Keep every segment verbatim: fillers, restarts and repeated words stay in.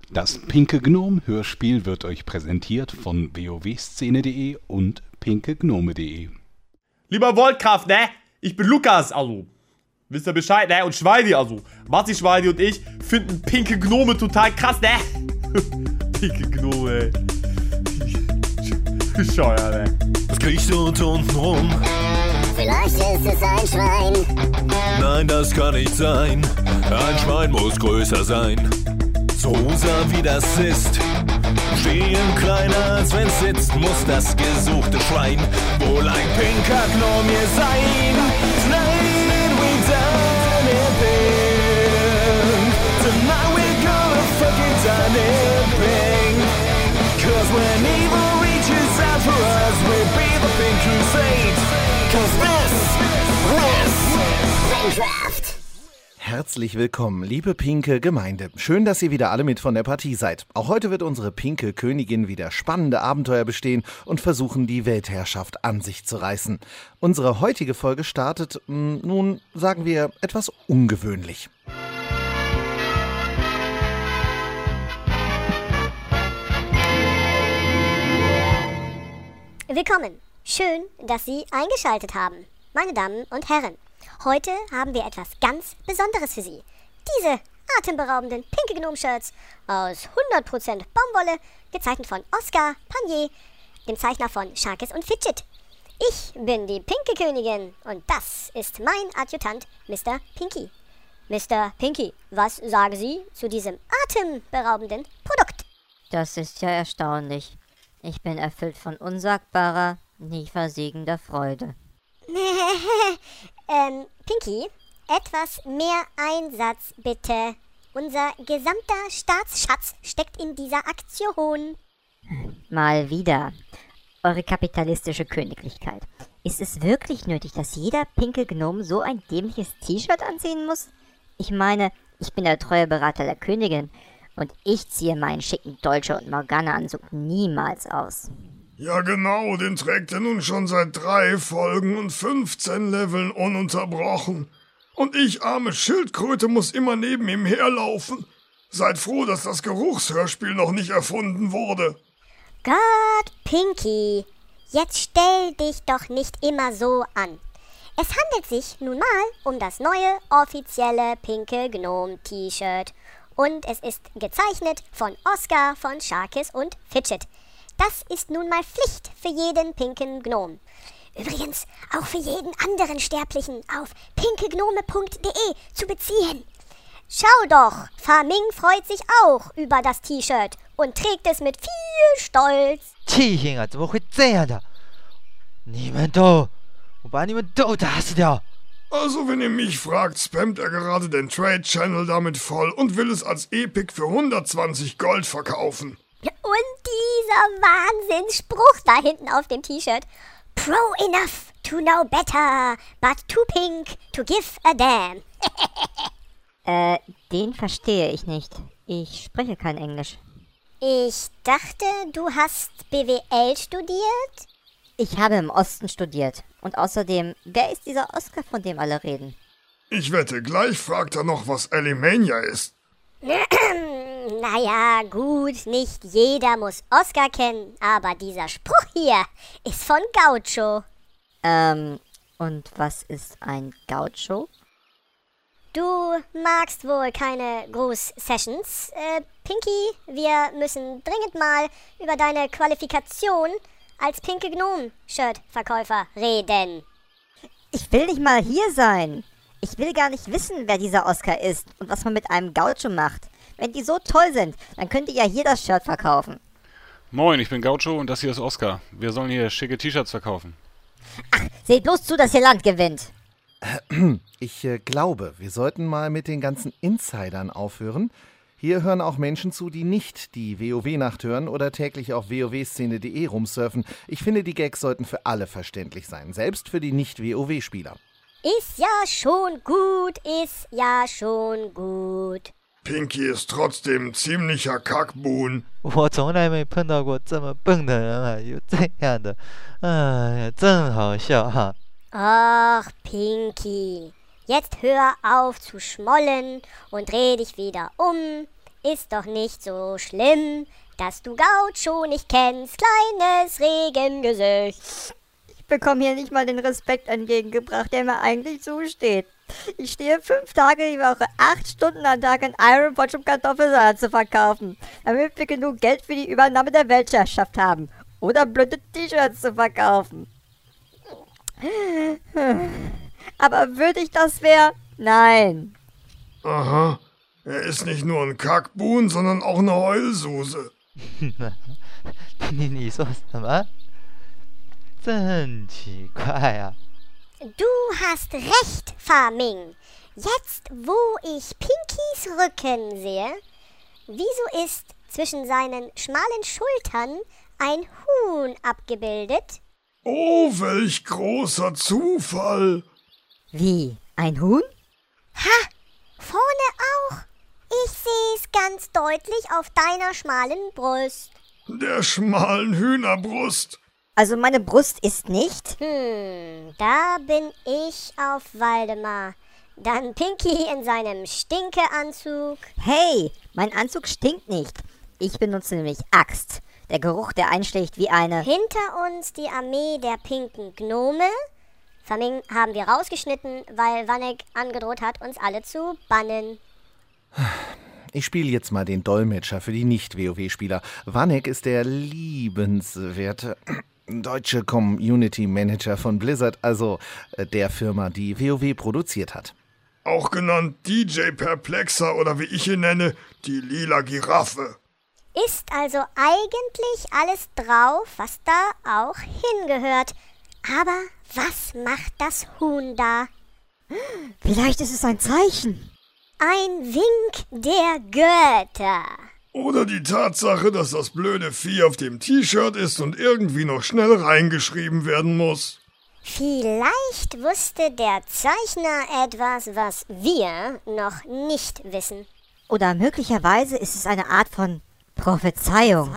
Das Pinke Gnome Hörspiel wird euch präsentiert von w o w szene punkt de und pinkegnome punkt de. Lieber Voltkraft, ne? Ich bin Lukas, also. Wisst ihr Bescheid, ne? Und Schweidi, also. Matti Schweidi und ich finden pinke Gnome total krass, ne? Pinke Gnome, ey. Bescheuert, ey. Was kriegst du unten rum? Vielleicht ist es ein Schwein. Nein, das kann nicht sein. Ein Schwein muss größer sein. So rosa wie das ist. Stehen kleiner als wenn's sitzt. Muss das gesuchte Schwein wohl ein pinker Gnome sein. Tonight we done it big. Tonight we gonna fucking done it big. Cause when evil reaches out for us, we'll be the pink crusade. Cause this is Minecraft. Herzlich willkommen, liebe pinke Gemeinde. Schön, dass ihr wieder alle mit von der Partie seid. Auch heute wird unsere pinke Königin wieder spannende Abenteuer bestehen und versuchen, die Weltherrschaft an sich zu reißen. Unsere heutige Folge startet, mh, nun sagen wir, etwas ungewöhnlich. Willkommen. Schön, dass Sie eingeschaltet haben, meine Damen und Herren. Heute haben wir etwas ganz Besonderes für Sie. Diese atemberaubenden pinke Gnome-Shirts aus hundert Prozent Baumwolle, gezeichnet von Oskar Panier, dem Zeichner von Sharkes und Fidget. Ich bin die pinke Königin und das ist mein Adjutant Mister Pinky. Mister Pinky, was sagen Sie zu diesem atemberaubenden Produkt? Das ist ja erstaunlich. Ich bin erfüllt von unsagbarer, nie versiegender Freude. ähm, Pinky, etwas mehr Einsatz bitte. Unser gesamter Staatsschatz steckt in dieser Aktion. Mal wieder. Eure kapitalistische Königlichkeit. Ist es wirklich nötig, dass jeder pinke Gnome so ein dämliches T-Shirt anziehen muss? Ich meine, ich bin der treue Berater der Königin und ich ziehe meinen schicken Dolce- und Morgana-Anzug niemals aus. Ja genau, den trägt er nun schon seit drei Folgen und fünfzehn Leveln ununterbrochen. Und ich, arme Schildkröte, muss immer neben ihm herlaufen. Seid froh, dass das Geruchshörspiel noch nicht erfunden wurde. Gott, Pinky, jetzt stell dich doch nicht immer so an. Es handelt sich nun mal um das neue offizielle pinke Gnome-T-Shirt. Und es ist gezeichnet von Oskar von Sharkes und Fidget. Das ist nun mal Pflicht für jeden pinken Gnome. Übrigens auch für jeden anderen Sterblichen auf pinkegnome punkt de zu beziehen. Schau doch, Farming freut sich auch über das T-Shirt und trägt es mit viel Stolz. 气性啊，怎么会这样的？你们都，我把你们都打死掉！ Also wenn ihr mich fragt, spammt er gerade den Trade-Channel damit voll und will es als Epic für hundertzwanzig Gold verkaufen. Und dieser Wahnsinnsspruch da hinten auf dem T-Shirt. Pro enough to know better, but too pink to give a damn. äh, den verstehe ich nicht. Ich spreche kein Englisch. Ich dachte, du hast B W L studiert? Ich habe im Osten studiert. Und außerdem, wer ist dieser Oskar, von dem alle reden? Ich wette, gleich fragt er noch, was Alimania ist. Naja, gut, nicht jeder muss Oskar kennen, aber dieser Spruch hier ist von Gaucho. Ähm, und was ist ein Gaucho? Du magst wohl keine Gruß-Sessions. Äh, Pinky, wir müssen dringend mal über deine Qualifikation als pinke Gnome-Shirt-Verkäufer reden. Ich will nicht mal hier sein. Ich will gar nicht wissen, wer dieser Oskar ist und was man mit einem Gaucho macht. Wenn die so toll sind, dann könnt ihr ja hier das Shirt verkaufen. Moin, ich bin Gaucho und das hier ist Oskar. Wir sollen hier schicke T-Shirts verkaufen. Ach, seht bloß zu, dass ihr Land gewinnt. Ich äh, glaube, wir sollten mal mit den ganzen Insidern aufhören. Hier hören auch Menschen zu, die nicht die WoW-Nacht hören oder täglich auf w o w szene punkt de rumsurfen. Ich finde, die Gags sollten für alle verständlich sein, selbst für die Nicht-WoW-Spieler. Ist ja schon gut, ist ja schon gut. Pinky ist trotzdem ziemlicher Kackbuhn. 我从来没碰到过这么笨的人啊，有这样的，哎呀，真好笑哈！ Ach, Pinky, jetzt hör auf zu schmollen und dreh dich wieder um. ist doch nicht so schlimm, dass du Gaucho nicht kennst, kleines Regengesicht. Ich bekomme hier nicht mal den Respekt entgegengebracht, der mir eigentlich zusteht. Ich stehe fünf Tage die Woche, acht Stunden am Tag in Iron Potch, um Kartoffelsalat zu verkaufen, damit wir genug Geld für die Übernahme der Weltherrschaft haben. Oder blöde T-Shirts zu verkaufen. Aber würdig das wäre? Nein. Aha, er ist nicht nur ein Kackbuhn, sondern auch eine Heulsuse. 你你说什么？真奇怪呀、啊！ Du hast recht, Fa-Ming. Jetzt, wo ich Pinkys Rücken sehe, wieso ist zwischen seinen schmalen Schultern ein Huhn abgebildet? Oh, welch großer Zufall! Wie? Ein Huhn? Ha! Vorne auch! Ich sehe es ganz deutlich auf deiner schmalen Brust. Der schmalen Hühnerbrust. Also meine Brust ist nicht? Hm, da bin ich auf Waldemar. Dann Pinky in seinem Stinkeanzug. Hey, mein Anzug stinkt nicht. Ich benutze nämlich Axt. Der Geruch, der einschlägt wie eine... Hinter uns die Armee der pinken Gnome. Fa-Ming haben wir rausgeschnitten, weil Vanek angedroht hat, uns alle zu bannen. Ich spiele jetzt mal den Dolmetscher für die Nicht-WoW-Spieler. Vanek ist der liebenswerte deutsche Community Manager von Blizzard, also der Firma, die WoW produziert hat. Auch genannt D J Perplexer oder wie ich ihn nenne, die lila Giraffe. Ist also eigentlich alles drauf, was da auch hingehört. Aber was macht das Huhn da? Vielleicht ist es ein Zeichen. Ein Wink der Götter. Oder die Tatsache, dass das blöde Vieh auf dem T-Shirt ist und irgendwie noch schnell reingeschrieben werden muss. Vielleicht wusste der Zeichner etwas, was wir noch nicht wissen. Oder möglicherweise ist es eine Art von Prophezeiung.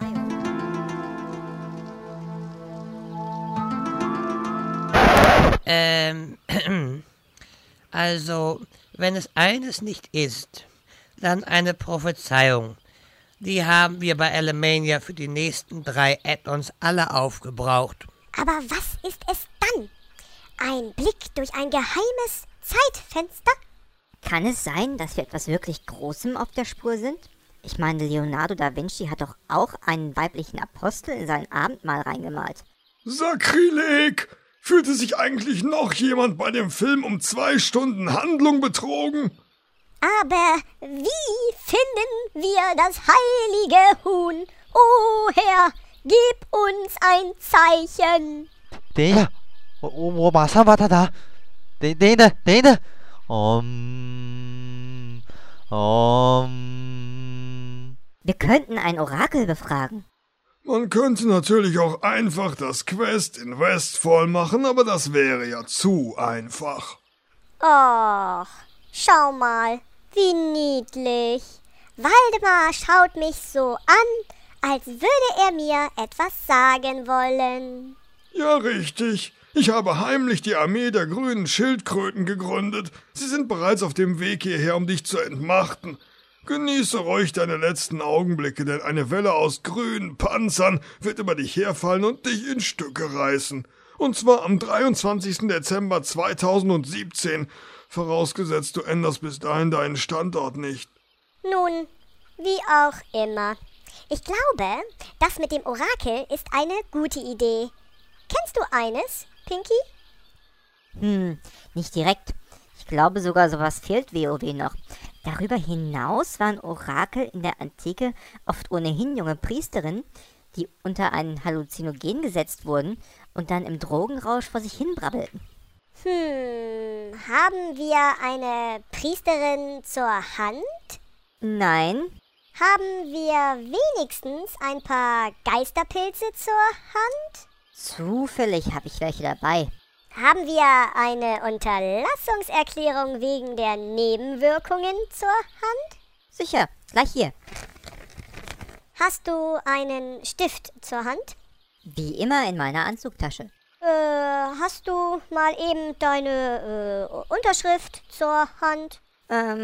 Ähm, also, wenn es eines nicht ist, dann eine Prophezeiung. Die haben wir bei Alemania für die nächsten drei Add-ons alle aufgebraucht. Aber was ist es dann? Ein Blick durch ein geheimes Zeitfenster? Kann es sein, dass wir etwas wirklich Großem auf der Spur sind? Ich meine, Leonardo da Vinci hat doch auch einen weiblichen Apostel in sein Abendmahl reingemalt. Sakrileg! Fühlte sich eigentlich noch jemand bei dem Film um zwei Stunden Handlung betrogen? Aber wie finden wir das heilige Huhn? O Herr, gib uns ein Zeichen. 等一下，我我我马上把它打。等等一等，等一等。嗯，嗯。 Wir könnten ein Orakel befragen. Man könnte natürlich auch einfach das Quest in Westfall machen, aber das wäre ja zu einfach. Och, schau mal, wie niedlich. Waldemar schaut mich so an, als würde er mir etwas sagen wollen. Ja, richtig. Ich habe heimlich die Armee der grünen Schildkröten gegründet. Sie sind bereits auf dem Weg hierher, um dich zu entmachten. Genieße ruhig deine letzten Augenblicke, denn eine Welle aus grünen Panzern wird über dich herfallen und dich in Stücke reißen. Und zwar am dreiundzwanzigsten Dezember zweitausendsiebzehn, vorausgesetzt du änderst bis dahin deinen Standort nicht. Nun, wie auch immer. Ich glaube, das mit dem Orakel ist eine gute Idee. Kennst du eines, Pinky? Hm, nicht direkt. Ich glaube sogar, sowas fehlt WoW noch. Darüber hinaus waren Orakel in der Antike oft ohnehin junge Priesterinnen, die unter ein Halluzinogen gesetzt wurden und dann im Drogenrausch vor sich hin brabbelten. Hm, haben wir eine Priesterin zur Hand? Nein. Haben wir wenigstens ein paar Geisterpilze zur Hand? Zufällig habe ich welche dabei. Haben wir eine Unterlassungserklärung wegen der Nebenwirkungen zur Hand? Sicher, gleich hier. Hast du einen Stift zur Hand? Wie immer in meiner Anzugtasche. Äh, hast du mal eben deine äh, Unterschrift zur Hand? Ähm,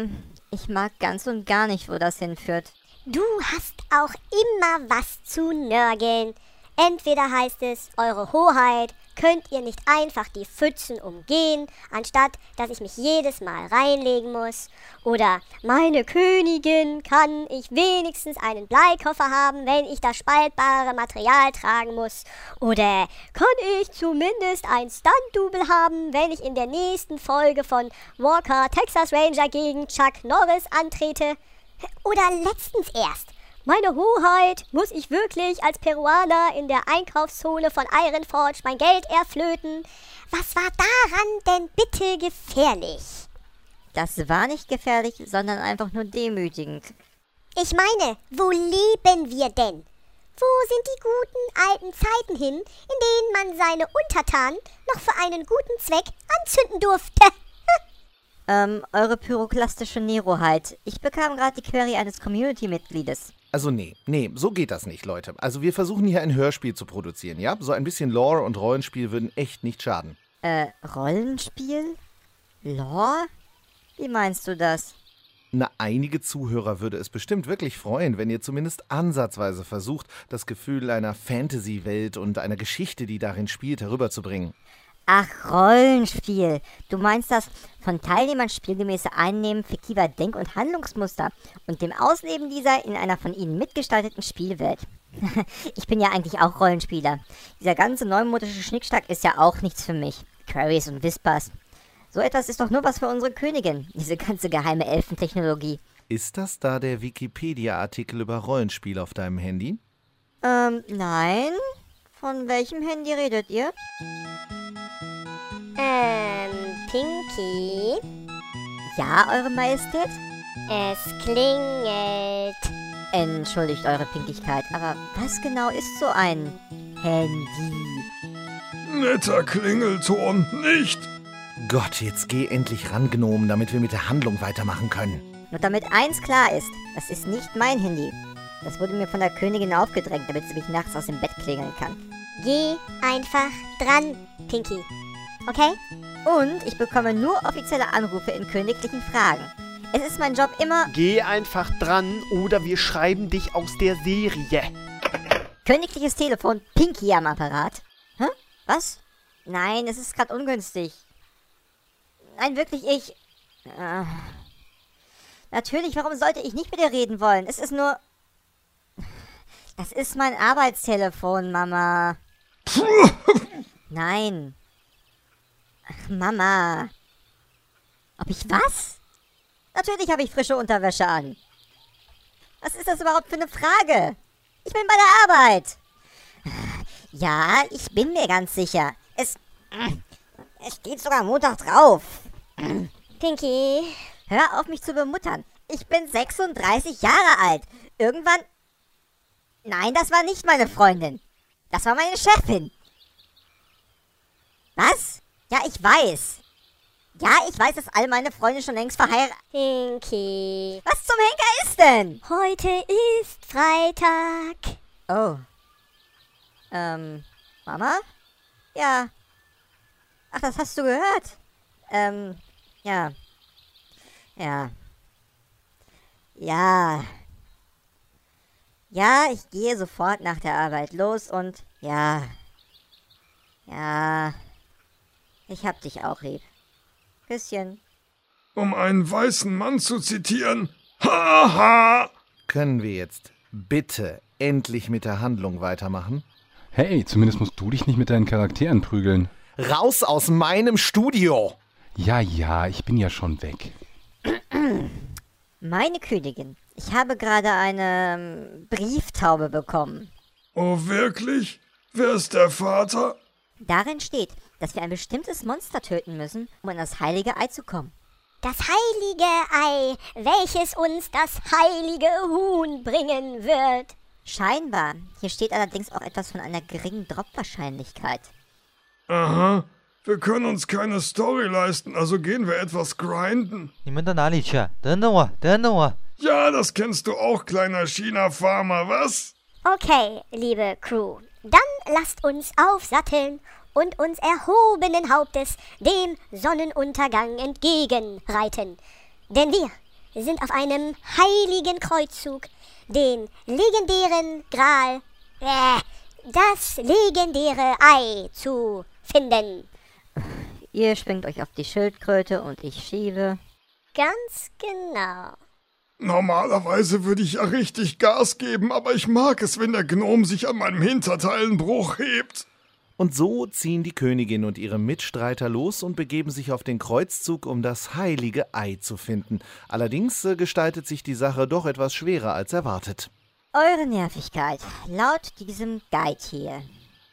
Ich mag ganz und gar nicht, wo das hinführt. Du hast auch immer was zu nörgeln. Entweder heißt es, Eure Hoheit, könnt ihr nicht einfach die Pfützen umgehen, anstatt dass ich mich jedes Mal reinlegen muss? Oder, meine Königin, kann ich wenigstens einen Bleikoffer haben, wenn ich das spaltbare Material tragen muss? Oder, kann ich zumindest ein Stunt-Double haben, wenn ich in der nächsten Folge von Walker Texas Ranger gegen Chuck Norris antrete? Oder letztens erst. Meine Hoheit, muss ich wirklich als Peruaner in der Einkaufszone von Ironforge mein Geld erflöten? Was war daran denn bitte gefährlich? Das war nicht gefährlich, sondern einfach nur demütigend. Ich meine, wo leben wir denn? Wo sind die guten alten Zeiten hin, in denen man seine Untertanen noch für einen guten Zweck anzünden durfte? ähm, eure pyroklastische Neroheit. Ich bekam gerade die Query eines Community-Mitgliedes. Also nee, nee, so geht das nicht, Leute. Also wir versuchen hier ein Hörspiel zu produzieren, ja? So ein bisschen Lore und Rollenspiel würden echt nicht schaden. Äh, Rollenspiel? Lore? Wie meinst du das? Na, einige Zuhörer würde es bestimmt wirklich freuen, wenn ihr zumindest ansatzweise versucht, das Gefühl einer Fantasy-Welt und einer Geschichte, die darin spielt, herüberzubringen. Ach, Rollenspiel. Du meinst das von Teilnehmern spielgemäße Einnehmen fiktiver Denk- und Handlungsmuster und dem Ausleben dieser in einer von ihnen mitgestalteten Spielwelt. Ich bin ja eigentlich auch Rollenspieler. Dieser ganze neumodische Schnickschnack ist ja auch nichts für mich. Queries und Whispers. So etwas ist doch nur was für unsere Königin, diese ganze geheime Elfentechnologie. Ist das da der Wikipedia-Artikel über Rollenspiel auf deinem Handy? Ähm, nein. Von welchem Handy redet ihr? Ähm, Pinky? Ja, Eure Majestät? Es klingelt. Entschuldigt Eure Pinkigkeit, aber was genau ist so ein Handy? Netter Klingelton, nicht? Gott, jetzt geh endlich ran, Gnom, damit wir mit der Handlung weitermachen können. Nur damit eins klar ist, das ist nicht mein Handy. Das wurde mir von der Königin aufgedrängt, damit sie mich nachts aus dem Bett klingeln kann. Geh einfach dran, Pinky. Okay? Und ich bekomme nur offizielle Anrufe in königlichen Fragen. Es ist mein Job immer... Geh einfach dran oder wir schreiben dich aus der Serie. Königliches Telefon, Pinky am Apparat. Hä? Was? Nein, es ist gerade ungünstig. Nein, wirklich, ich... Äh, natürlich, warum sollte ich nicht mit dir reden wollen? Es ist nur... Das ist mein Arbeitstelefon, Mama. Nein. Ach, Mama. Ob ich was? Natürlich habe ich frische Unterwäsche an. Was ist das überhaupt für eine Frage? Ich bin bei der Arbeit. Ja, ich bin mir ganz sicher. Es... Es steht sogar Montag drauf. Pinky. Hör auf, mich zu bemuttern. Ich bin sechsunddreißig Jahre alt. Irgendwann... Nein, das war nicht meine Freundin. Das war meine Chefin. Was? Ja, ich weiß. Ja, ich weiß, dass all meine Freunde schon längst verheiratet... Pinky. Was zum Henker ist denn? Heute ist Freitag. Oh. Ähm, Mama? Ja. Ach, das hast du gehört? Ähm, ja. Ja. Ja. Ja, ich gehe sofort nach der Arbeit los und... Ja. Ja. Ich hab dich auch lieb. Küsschen. Um einen weißen Mann zu zitieren. Haha! Können wir jetzt bitte endlich mit der Handlung weitermachen? Hey, zumindest musst du dich nicht mit deinen Charakteren prügeln. Raus aus meinem Studio! Ja, ja, ich bin ja schon weg. Meine Königin, ich habe gerade eine ähm, Brieftaube bekommen. Oh, wirklich? Wer ist der Vater? Darin steht, dass wir ein bestimmtes Monster töten müssen, um an das heilige Ei zu kommen. Das heilige Ei, welches uns das heilige Huhn bringen wird. Scheinbar. Hier steht allerdings auch etwas von einer geringen Drop-Wahrscheinlichkeit. Aha. Wir können uns keine Story leisten, also gehen wir etwas grinden. 你们到哪里去啊？等等我，等等我。 Ja, das kennst du auch, kleiner China-Farmer, was? Okay, liebe Crew, dann lasst uns aufsatteln und uns erhobenen Hauptes dem Sonnenuntergang entgegenreiten. Denn wir, sind auf einem heiligen Kreuzzug den legendären Gral, äh, das legendäre Ei zu finden. Ihr schwingt euch auf die Schildkröte und ich schiebe. Ganz genau. Normalerweise würde ich ja richtig Gas geben, aber ich mag es, wenn der Gnom sich an meinem Hinterteil einen Bruch hebt. Und so ziehen die Königin und ihre Mitstreiter los und begeben sich auf den Kreuzzug, um das heilige Ei zu finden. Allerdings äh, gestaltet sich die Sache doch etwas schwerer als erwartet. Eure Nervigkeit, laut diesem Guide hier,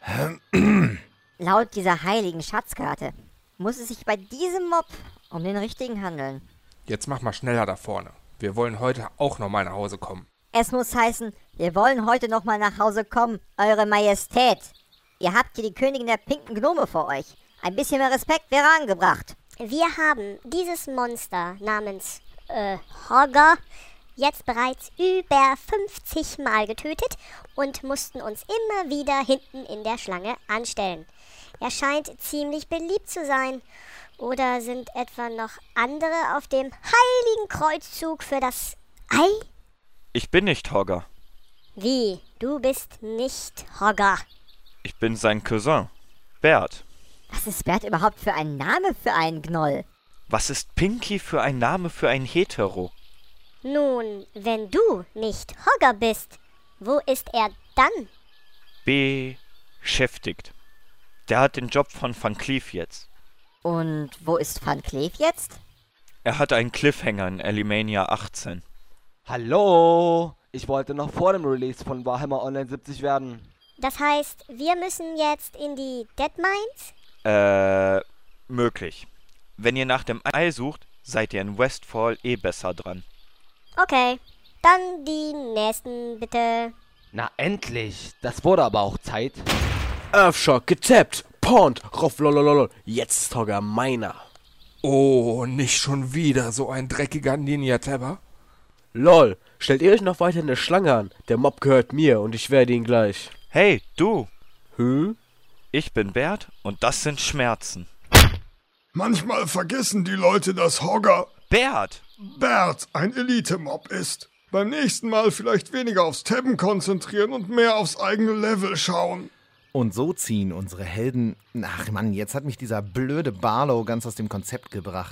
laut dieser heiligen Schatzkarte, muss es sich bei diesem Mob um den richtigen handeln. Jetzt mach mal schneller da vorne. Wir wollen heute auch nochmal nach Hause kommen. Es muss heißen, wir wollen heute nochmal nach Hause kommen, Eure Majestät. Ihr habt hier die Königin der pinken Gnome vor euch. Ein bisschen mehr Respekt wäre angebracht. Wir haben dieses Monster namens, äh, Hogger jetzt bereits über fünfzig Mal getötet und mussten uns immer wieder hinten in der Schlange anstellen. Er scheint ziemlich beliebt zu sein. Oder sind etwa noch andere auf dem heiligen Kreuzzug für das Ei? Ich bin nicht Hogger. Wie? Du bist nicht Hogger? Ich bin sein Cousin, Bert. Was ist Bert überhaupt für ein Name für einen Gnoll? Was ist Pinky für ein Name für ein Hetero? Nun, wenn du nicht Hogger bist, wo ist er dann? Beschäftigt. Der hat den Job von Van Cleef jetzt. Und wo ist Van Cleef jetzt? Er hat einen Cliffhanger in Alimania achtzehn. Hallo, ich wollte noch vor dem Release von Warhammer Online siebzig werden. Das heißt, wir müssen jetzt in die Deadmines? Äh, möglich. Wenn ihr nach dem Ei sucht, seid ihr in Westfall eh besser dran. Okay, dann die nächsten bitte. Na endlich, das wurde aber auch Zeit. Earthshock getappt, Pond, Roff, lololol, jetzt ist Hogger meiner. Oh, nicht schon wieder so ein dreckiger Ninja-Tabber? Lol, stellt ihr euch noch weiter eine Schlange an? Der Mob gehört mir und ich werde ihn gleich. Hey, du! Hm? Ich bin Bert und das sind Schmerzen. Manchmal vergessen die Leute, dass Hogger Bert! Bert ein Elite-Mob ist. Beim nächsten Mal vielleicht weniger aufs Tabben konzentrieren und mehr aufs eigene Level schauen. Und so ziehen unsere Helden... Ach Mann, jetzt hat mich dieser blöde Barlow ganz aus dem Konzept gebracht.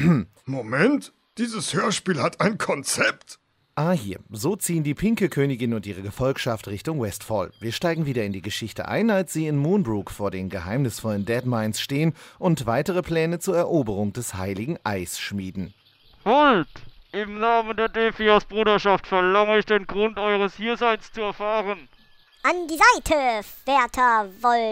Moment, dieses Hörspiel hat ein Konzept. Ah, hier. So ziehen die Pinke Königin und ihre Gefolgschaft Richtung Westfall. Wir steigen wieder in die Geschichte ein, als sie in Moonbrook vor den geheimnisvollen Deadmines stehen und weitere Pläne zur Eroberung des heiligen Eis schmieden. Halt! Im Namen der Defias Bruderschaft verlange ich den Grund eures Hierseins zu erfahren. An die Seite, werter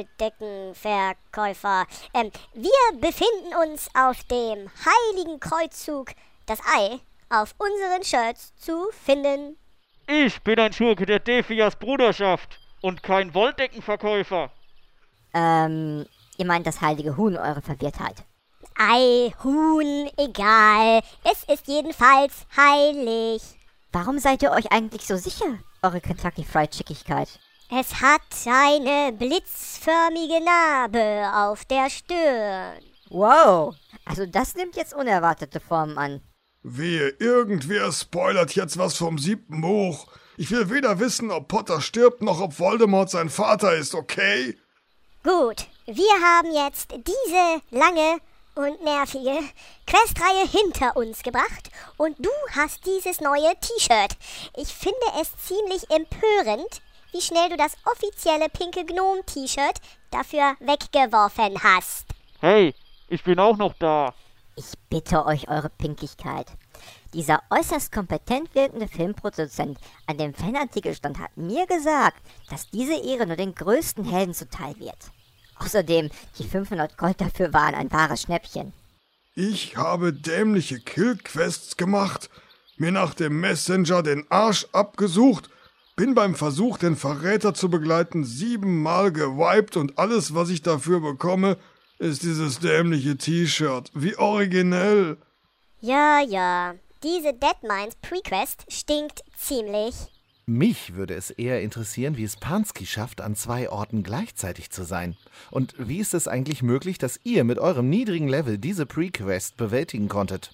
Wolldeckenverkäufer. Ähm, wir befinden uns auf dem heiligen Kreuzzug, das Ei auf unseren Shirts zu finden. Ich bin ein Schurke der Defias Bruderschaft und kein Wolldeckenverkäufer. Ähm, ihr meint das heilige Huhn, eure Verwirrtheit. Ei, Huhn, egal. Es ist jedenfalls heilig. Warum seid ihr euch eigentlich so sicher, eure Kentucky Fried Chickigkeit? Es hat eine blitzförmige Narbe auf der Stirn. Wow, also das nimmt jetzt unerwartete Formen an. Wehe, irgendwer spoilert jetzt was vom siebten Buch. Ich will weder wissen, ob Potter stirbt, noch ob Voldemort sein Vater ist, okay? Gut, wir haben jetzt diese lange und nervige Questreihe hinter uns gebracht und du hast dieses neue T-Shirt. Ich finde es ziemlich empörend, wie schnell du das offizielle Pinke Gnome T-Shirt dafür weggeworfen hast. Hey, ich bin auch noch da. Ich bitte euch, eure Pinkigkeit. Dieser äußerst kompetent wirkende Filmproduzent an dem Fanartikelstand hat mir gesagt, dass diese Ehre nur den größten Helden zuteil wird. Außerdem, die fünfhundert Gold dafür waren ein wahres Schnäppchen. Ich habe dämliche Kill-Quests gemacht, mir nach dem Messenger den Arsch abgesucht, bin beim Versuch, den Verräter zu begleiten, siebenmal gewiped und alles, was ich dafür bekomme, ist dieses dämliche T-Shirt. Wie originell. Ja, ja. Diese Deadmines Prequest stinkt ziemlich. Mich würde es eher interessieren, wie es Pansky schafft, an zwei Orten gleichzeitig zu sein. Und wie ist es eigentlich möglich, dass ihr mit eurem niedrigen Level diese Prequest bewältigen konntet?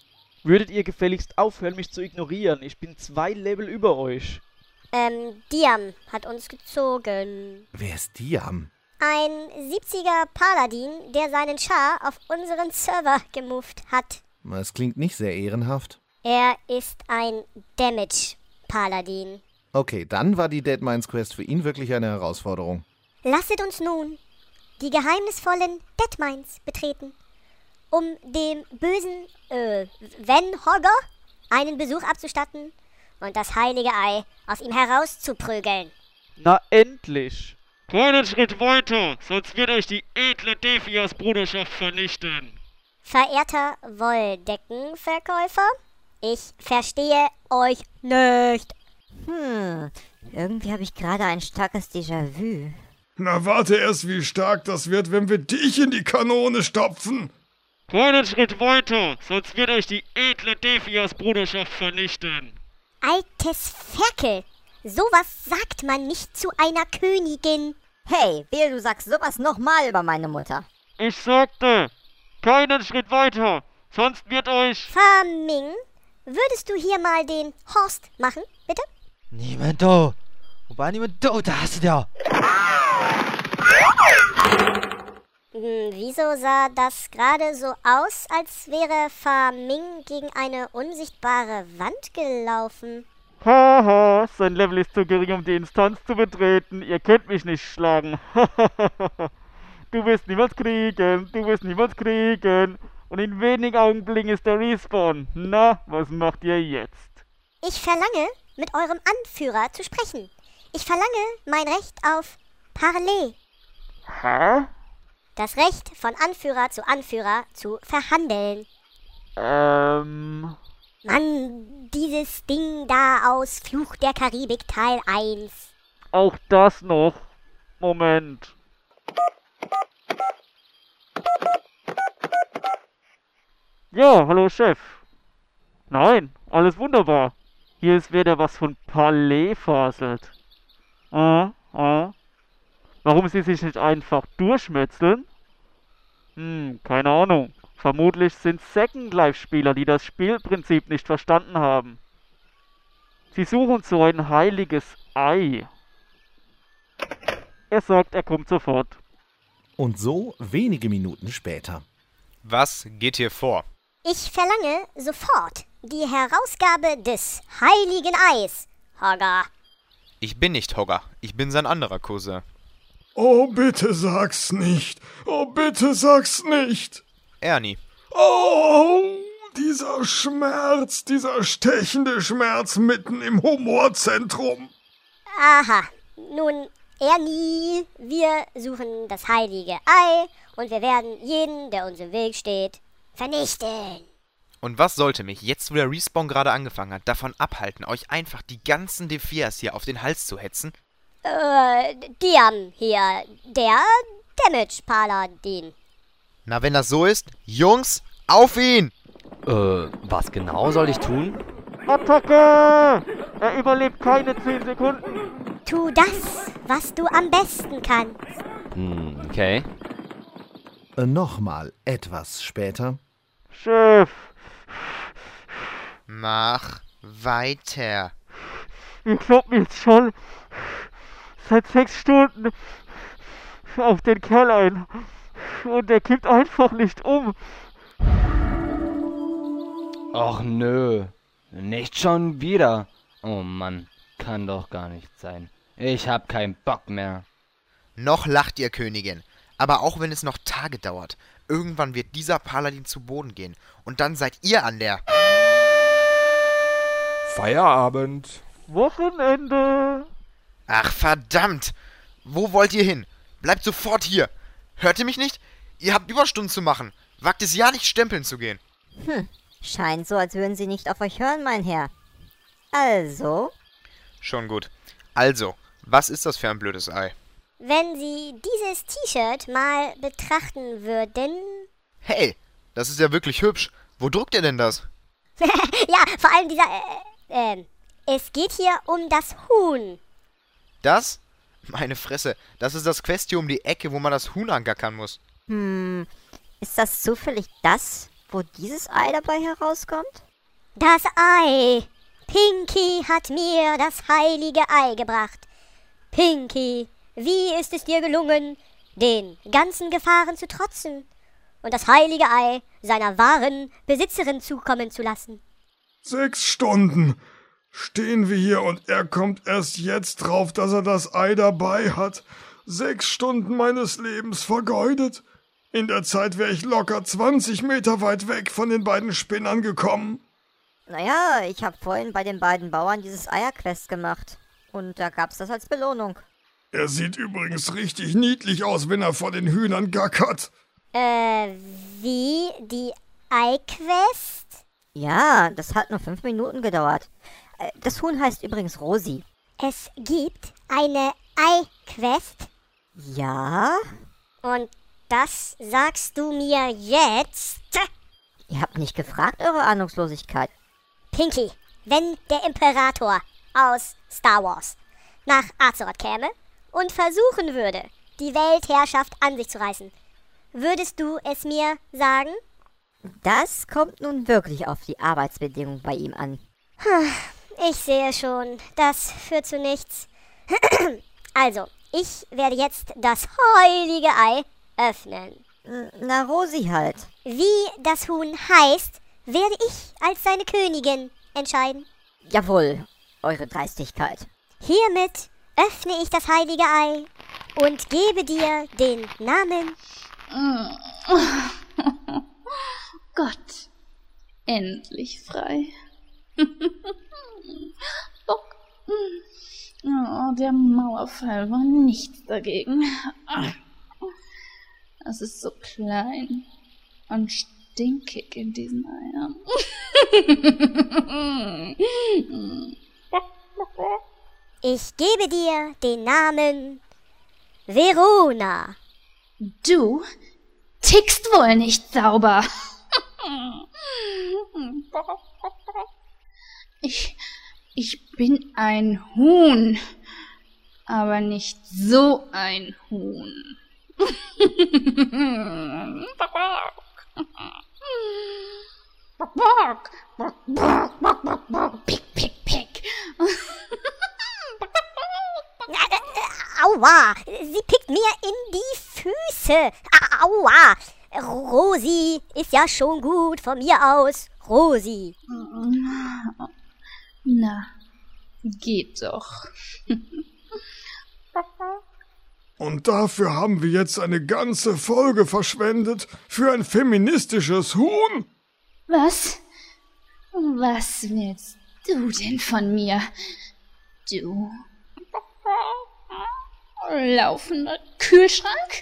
Würdet ihr gefälligst aufhören, mich zu ignorieren? Ich bin zwei Level über euch. Ähm, Diam hat uns gezogen. Wer ist Diam? Ein siebziger Paladin, der seinen Char auf unseren Server gemoved hat. Das klingt nicht sehr ehrenhaft. Er ist ein Damage-Paladin. Okay, dann war die Deadmines Quest für ihn wirklich eine Herausforderung. Lasset uns nun die geheimnisvollen Deadmines betreten, um dem bösen, äh, Venhogger einen Besuch abzustatten und das heilige Ei aus ihm herauszuprügeln. Na endlich! Keinen Schritt weiter, sonst wird euch die edle Defias-Bruderschaft vernichten. Verehrter Wolldeckenverkäufer, ich verstehe euch nicht. Hm, irgendwie habe ich gerade ein starkes Déjà-vu. Na, warte erst, wie stark das wird, wenn wir dich in die Kanone stopfen. Keinen Schritt weiter, sonst wird euch die edle Defias-Bruderschaft vernichten. Altes Ferkel, sowas sagt man nicht zu einer Königin. Hey, wehe, du sagst sowas nochmal über meine Mutter. Ich sagte, keinen Schritt weiter, sonst wird euch... Fa Ming, würdest du hier mal den Horst machen, bitte? Niemand da. Wobei niemand da, da hast du da. Hm, wieso sah das gerade so aus, als wäre Fa Ming gegen eine unsichtbare Wand gelaufen? Haha, sein Level ist zu gering, um die Instanz zu betreten. Ihr könnt mich nicht schlagen. Du wirst niemals kriegen, du wirst niemals kriegen. Und in wenigen Augenblicken ist der Respawn. Na, was macht ihr jetzt? Ich verlange, mit eurem Anführer zu sprechen. Ich verlange mein Recht auf Parler. Hä? Das Recht von Anführer zu Anführer zu verhandeln. Ähm... Mann, dieses Ding da aus Fluch der Karibik Teil eins. Auch das noch. Moment. Ja, hallo Chef. Nein, alles wunderbar. Hier ist wieder was von Palais faselt. Ah, ah. Warum sie sich nicht einfach durchmetzeln? Hm, keine Ahnung. Vermutlich sind Second Life-Spieler, die das Spielprinzip nicht verstanden haben. Sie suchen so ein heiliges Ei. Er sagt, er kommt sofort. Und so wenige Minuten später. Was geht hier vor? Ich verlange sofort die Herausgabe des heiligen Eis, Hogger. Ich bin nicht Hogger, ich bin sein anderer Cousin. Oh, bitte sag's nicht. Oh, bitte sag's nicht. Ernie. Oh, dieser Schmerz, dieser stechende Schmerz mitten im Humorzentrum. Aha, nun, Ernie, wir suchen das heilige Ei und wir werden jeden, der uns im Weg steht, vernichten. Und was sollte mich, jetzt wo der Respawn gerade angefangen hat, davon abhalten, euch einfach die ganzen Defias hier auf den Hals zu hetzen? Äh, Diam hier, der Damage-Paladin. Na, wenn das so ist, Jungs, auf ihn! Äh, was genau soll ich tun? Attacke! Er überlebt keine zehn Sekunden. Tu das, was du am besten kannst. Hm, okay. Äh, Nochmal etwas später. Chef! Mach weiter. Ich glaub mir jetzt schon seit sechs Stunden auf den Kerl ein. Und der kippt einfach nicht um. Och nö, nicht schon wieder. Oh Mann, kann doch gar nicht sein. Ich hab keinen Bock mehr. Noch lacht ihr, Königin. Aber auch wenn es noch Tage dauert, irgendwann wird dieser Paladin zu Boden gehen. Und dann seid ihr an der... Feierabend. Wochenende. Ach, verdammt. Wo wollt ihr hin? Bleibt sofort hier. Hört ihr mich nicht? Ihr habt Überstunden zu machen. Wagt es ja nicht, stempeln zu gehen. Hm, scheint so, als würden sie nicht auf euch hören, mein Herr. Also? Schon gut. Also, was ist das für ein blödes Ei? Wenn Sie dieses T-Shirt mal betrachten würden... Hey, das ist ja wirklich hübsch. Wo druckt ihr denn das? Ja, vor allem dieser... Äh, äh, es geht hier um das Huhn. Das? Meine Fresse, das ist das Quest hier um die Ecke, wo man das Huhn angackern muss. Hm, ist das zufällig das, wo dieses Ei dabei herauskommt? Das Ei. Pinky hat mir das heilige Ei gebracht. Pinky, wie ist es dir gelungen, den ganzen Gefahren zu trotzen und das heilige Ei seiner wahren Besitzerin zukommen zu lassen? Sechs Stunden stehen wir hier und er kommt erst jetzt drauf, dass er das Ei dabei hat. Sechs Stunden meines Lebens vergeudet. In der Zeit wäre ich locker zwanzig Meter weit weg von den beiden Spinnern gekommen. Naja, ich habe vorhin bei den beiden Bauern dieses Eierquest gemacht. Und da gab's das als Belohnung. Er sieht übrigens richtig niedlich aus, wenn er vor den Hühnern gackert. Äh, wie? Die Ei-Quest? Ja, das hat nur fünf Minuten gedauert. Das Huhn heißt übrigens Rosi. Es gibt eine Ei-Quest? Ja? Und das sagst du mir jetzt? Ihr habt nicht gefragt, eure Ahnungslosigkeit. Pinky, wenn der Imperator aus Star Wars nach Azeroth käme und versuchen würde, die Weltherrschaft an sich zu reißen, würdest du es mir sagen? Das kommt nun wirklich auf die Arbeitsbedingungen bei ihm an. Ich sehe schon, das führt zu nichts. Also, ich werde jetzt das heilige Ei öffnen. Na, Rosi halt. Wie das Huhn heißt, werde ich als seine Königin entscheiden. Jawohl, eure Dreistigkeit. Hiermit öffne ich das heilige Ei und gebe dir den Namen. Gott, endlich frei. Oh, der Mauerfall war nichts dagegen. Es ist so klein und stinkig in diesen Eiern. Ich gebe dir den Namen Verona. Du tickst wohl nicht sauber. Ich, ich bin ein Huhn, aber nicht so ein Huhn. Pick, pick, pick. Aua, sie pickt mir in die Füße. Aua, Rosi ist ja schon gut von mir aus. Rosi. Na, geht doch. Und dafür haben wir jetzt eine ganze Folge verschwendet für ein feministisches Huhn? Was? Was willst du denn von mir? Du laufender Kühlschrank?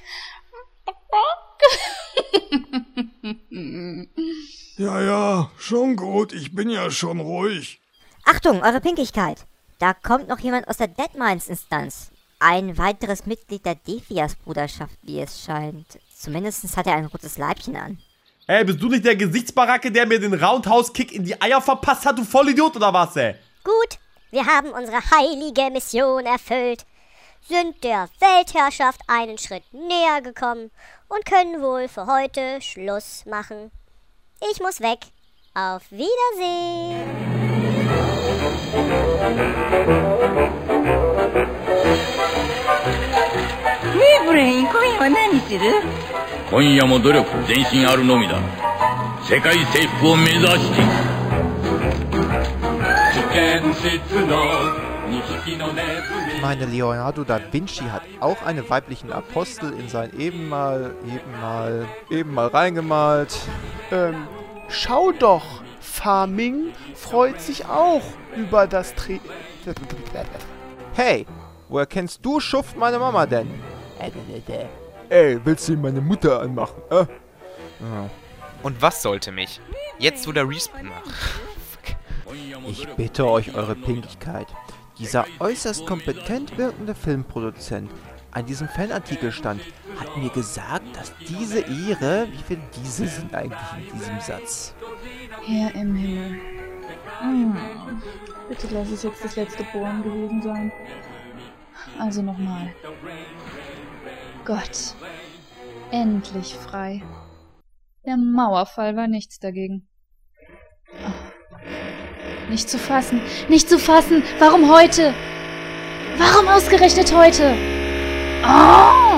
Ja, ja, schon gut, ich bin ja schon ruhig. Achtung, eure Pinkigkeit. Da kommt noch jemand aus der Deadmines-Instanz. Ein weiteres Mitglied der Defias-Bruderschaft, wie es scheint. Zumindest hat er ein rotes Leibchen an. Ey, bist du nicht der Gesichtsbaracke, der mir den Roundhouse-Kick in die Eier verpasst hat, du Vollidiot, oder was, ey? Gut, wir haben unsere heilige Mission erfüllt, sind der Weltherrschaft einen Schritt näher gekommen und können wohl für heute Schluss machen. Ich muss weg. Auf Wiedersehen. ねえブレイン、今夜は何する？今夜も努力前進あるのみだ。世界征服を目指していく。 Ich meine, Leonardo da Vinci hat auch einen weiblichen Apostel in sein eben mal, eben mal, eben mal reingemalt. Ähm, schau doch, Farming freut sich auch über das Tri... Hey, woher kennst du Schuft meine Mama denn? Ey, willst du meine Mutter anmachen? Äh? Ja. Und was sollte mich? Jetzt, wo der Respawn macht. Ich bitte euch, eure Pinkigkeit. Dieser äußerst kompetent wirkende Filmproduzent an diesem Fanartikel stand, hat mir gesagt, dass diese Ehre, wie viele diese sind eigentlich in diesem Satz? Herr im Himmel. Hm. Bitte lass es jetzt das letzte Bohren gewesen sein. Also nochmal. Gott. Endlich frei. Der Mauerfall war nichts dagegen. Ach. Nicht zu fassen, nicht zu fassen. Warum heute? Warum ausgerechnet heute? Oh!